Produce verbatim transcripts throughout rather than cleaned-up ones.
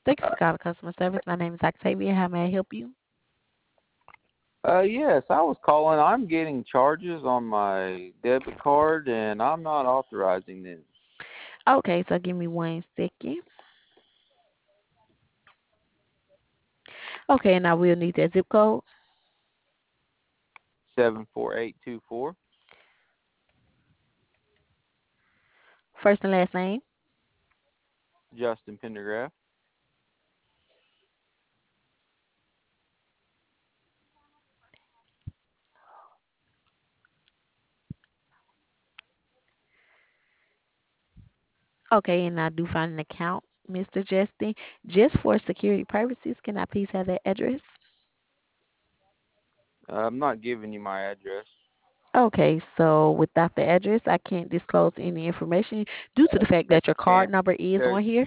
Thank you for calling customer service. My name is Octavia. How may I help you? Uh, yes, I was calling. I'm getting charges on my debit card, and I'm not authorizing them. Okay, so give me one second. Okay, and I will need that zip code. Seven four eight two four. First and last name. Justin Pendergraph. Okay, and I do find an account, Mister Justin. Just for security purposes, can I please have that address? Uh, I'm not giving you my address. Okay, so without the address, I can't disclose any information due to the fact I that your card can't number is because on here.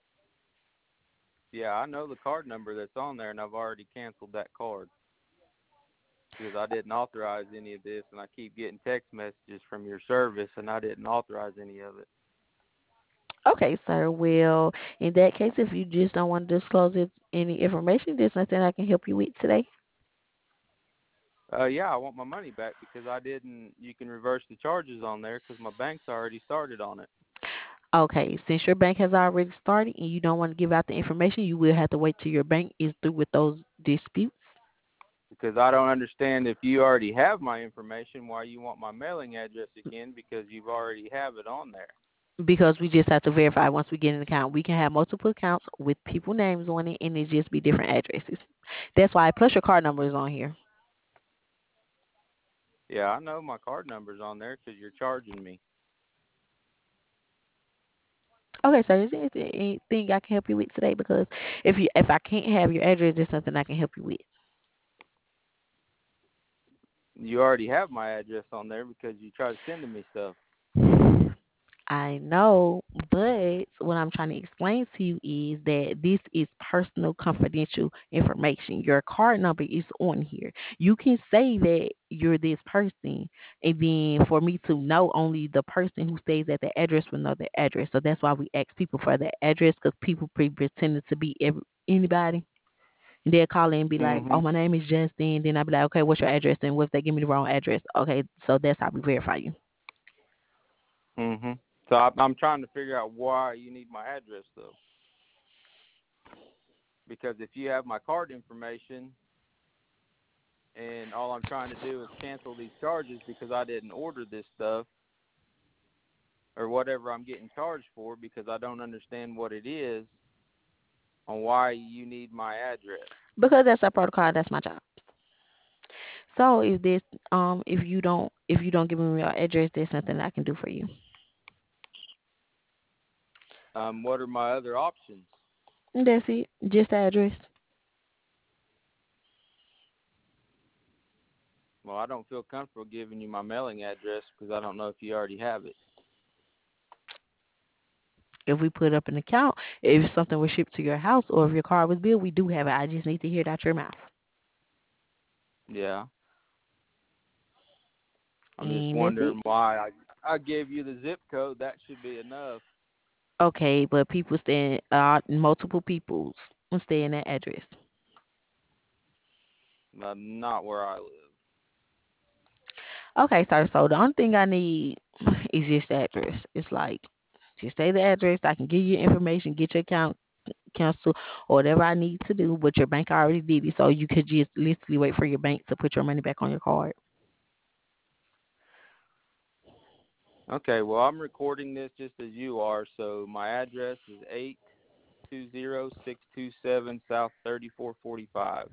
yeah, I know the card number that's on there, and I've already canceled that card because I didn't authorize any of this, and I keep getting text messages from your service, and I didn't authorize any of it. Okay, sir. Well, in that case, if you just don't want to disclose it, any information, there's nothing I can help you with today. Uh, yeah, I want my money back because I didn't. You can reverse the charges on there because my bank's already started on it. Okay, since your bank has already started and you don't want to give out the information, you will have to wait till your bank is through with those disputes. Because I don't understand if you already have my information, why you want my mailing address again because you've already have it on there. Because we just have to verify once we get an account. We can have multiple accounts with people names on it and it just be different addresses. That's why plus your card number is on here. Yeah, I know my card number's on there because you're charging me. Okay, so is there anything I can help you with today? Because if you if I can't have your address, there's something I can help you with. You already have my address on there because you tried sending me stuff. I know, but what I'm trying to explain to you is that this is personal, confidential information. Your card number is on here. You can say that you're this person, and then for me to know, only the person who stays at the address will know the address. So that's why we ask people for the address because people pre pretending to be every, anybody. And they'll call in and be like, "Oh, Mhm. my name is Justin." Then I'll be like, "Okay, what's your address?" And what if they give me the wrong address? Okay, so that's how we verify you. Mhm. So I, I'm trying to figure out why you need my address though. Because if you have my card information, and all I'm trying to do is cancel these charges because I didn't order this stuff or whatever I'm getting charged for because I don't understand what it is on why you need my address. Because that's our protocol. That's my job. So if this um if you don't if you don't give me your address, there's nothing I can do for you. Um, what are my other options? And that's it. Just the address. Well, I don't feel comfortable giving you my mailing address because I don't know if you already have it. If we put up an account, if something was shipped to your house or if your car was built, we do have it. I just need to hear it out your mouth. Yeah. I'm just And that's it. wondering why I I gave you the zip code. That should be enough. Okay, but people stay uh multiple people stay in that address. But not where I live. Okay, sir. So the only thing I need is just the address. It's like just say the address. I can give you information, get your account cancel or whatever I need to do, but your bank already did it, so you could just literally wait for your bank to put your money back on your card. Okay, well, I'm recording this just as you are, so my address is eight two zero six two seven South thirty-four forty-five.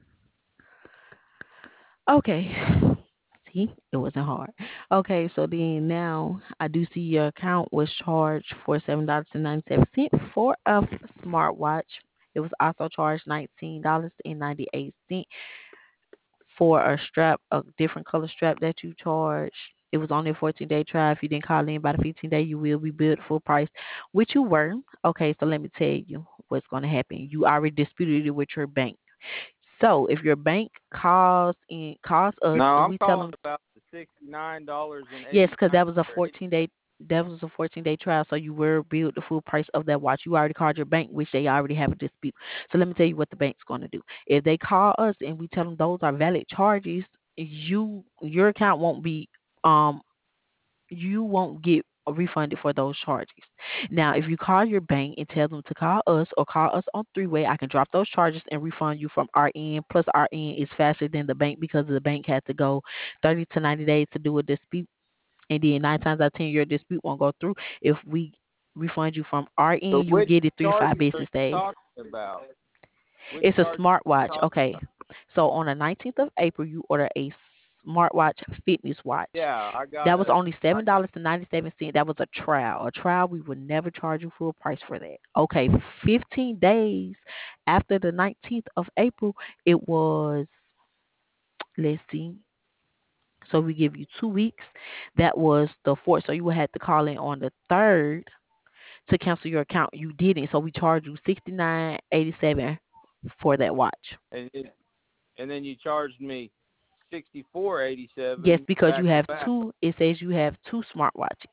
Okay. See, it wasn't hard. Okay, so then now I do see your account was charged for seven dollars and ninety seven cents for a smartwatch. It was also charged nineteen dollars and ninety eight cents for a strap, a different color strap that you charged. It was only a fourteen day trial. If you didn't call in by the fifteen day, you will be billed full price, which you were. Okay, so let me tell you what's going to happen. You already disputed it with your bank. So if your bank calls in calls us No, and I'm we tell calling them about the sixty-nine dollars and yes, eighty because cents that was a or eighty fourteen day. cents. That was a fourteen day trial, so you were billed the full price of that watch. You already called your bank, which they already have a dispute. So let me tell you what the bank's going to do. If they call us and we tell them those are valid charges, you your account won't be um you won't get refunded for those charges. Now, if you call your bank and tell them to call us or call us on three way, I can drop those charges and refund you from our end. Plus, our end is faster than the bank because the bank had to go thirty to ninety days to do a dispute, and then nine times out of ten, your dispute won't go through. If we refund you from our So end, you which get it three to five charges are business you days. talking about? Which It's a charges are you smartwatch. talking Okay. about? So on the nineteenth of April, you order a smartwatch fitness watch. Yeah, I got That was a. only I seven dollars and ninety seven cents. That was a trial. A trial, we would never charge you full price for that. Okay, fifteen days after the nineteenth of April, it was, let's see. So we give you two weeks. That was the fourth. So you would have to call in on the third to cancel your account. You didn't, so we charge you sixty nine eighty seven for that watch. and it, and then you charged me sixty four eighty Yes, seven because you back to have back. two. It says you have two smartwatches.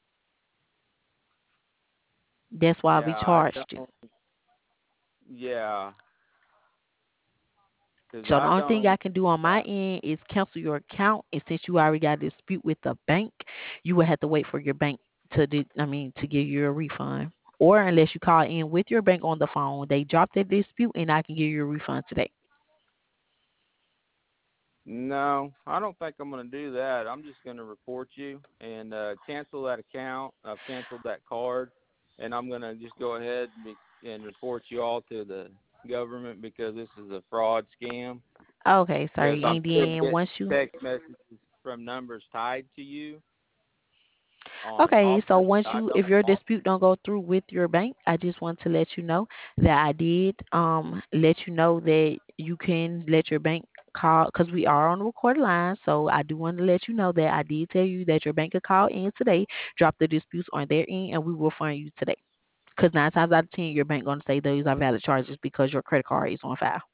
That's why we Yeah, I charged you. don't. Yeah, because So the I only thing I don't. can do on my Uh, end is cancel your account. And since you already got a dispute with the bank, you would have to wait for your bank to, di- I mean, to give you a refund. Or unless you call in with your bank on the phone, they drop that dispute, and I can give you a refund today. no, I don't think I'm going to do that. I'm just going to report you and uh, cancel that account. I've canceled that card, and I'm going to just go ahead and, be, and report you all to the government because this is a fraud scam. Okay, Because sorry. I'm And still then getting once you text messages from numbers tied to you on Okay, so offers once that I you, if don't your want. dispute don't go through with your bank, I just want to let you know that I did um let you know that you can let your bank call because we are on the recorded line. So I do want to let you know that I did tell you that your bank could call in today, drop the disputes on their end, and we will fund you today. Because nine times out of ten, your bank gonna say those are valid charges because your credit card is on file.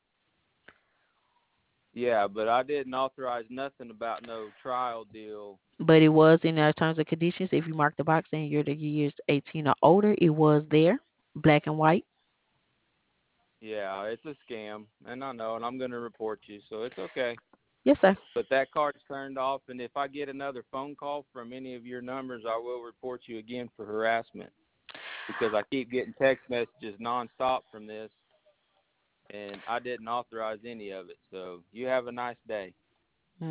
Yeah, but I didn't authorize nothing about no trial deal. But it was in our terms and conditions. If you mark the box and you're the years eighteen or older, it was there, black and white. Yeah, it's a scam, and I know, and I'm going to report you, so it's okay. Yes, sir. But that card's turned off, and if I get another phone call from any of your numbers, I will report you again for harassment because I keep getting text messages nonstop from this, and I didn't authorize any of it. So you have a nice day.